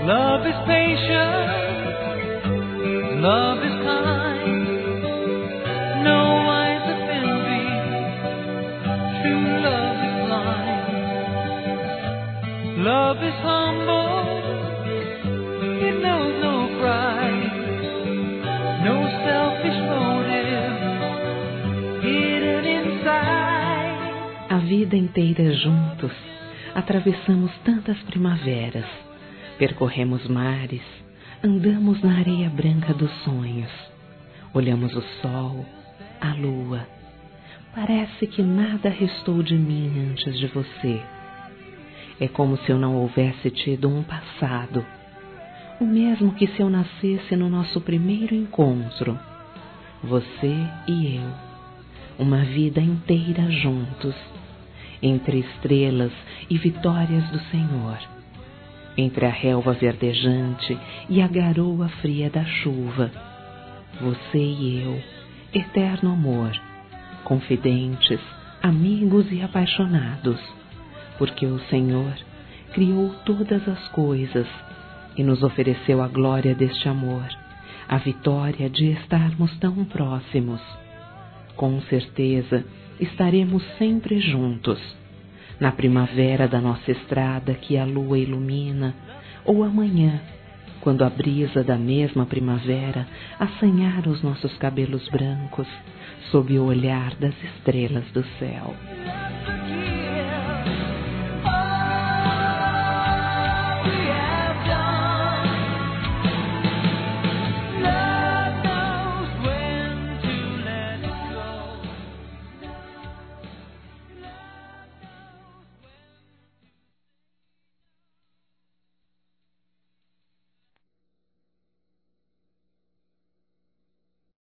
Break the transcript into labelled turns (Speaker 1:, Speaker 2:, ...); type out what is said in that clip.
Speaker 1: Love is patient, love is kind, no eyes of envy, true love is blind. Love is humble, it knows no pride, no selfish motive, hidden inside.
Speaker 2: A vida inteira juntos, atravessamos tantas primaveras, percorremos mares, andamos na areia branca dos sonhos, olhamos o sol, a lua. Parece que nada restou de mim antes de você. É como se eu não houvesse tido um passado, o mesmo que se eu nascesse no nosso primeiro encontro, você e eu, uma vida inteira juntos, entre estrelas e vitórias do Senhor, entre a relva verdejante e a garoa fria da chuva, você e eu, eterno amor, confidentes, amigos e apaixonados, porque o Senhor criou todas as coisas e nos ofereceu a glória deste amor, a vitória de estarmos tão próximos. Com certeza estaremos sempre juntos, na primavera da nossa estrada que a lua ilumina, ou amanhã, quando a brisa da mesma primavera assanhar os nossos cabelos brancos sob o olhar das estrelas do céu.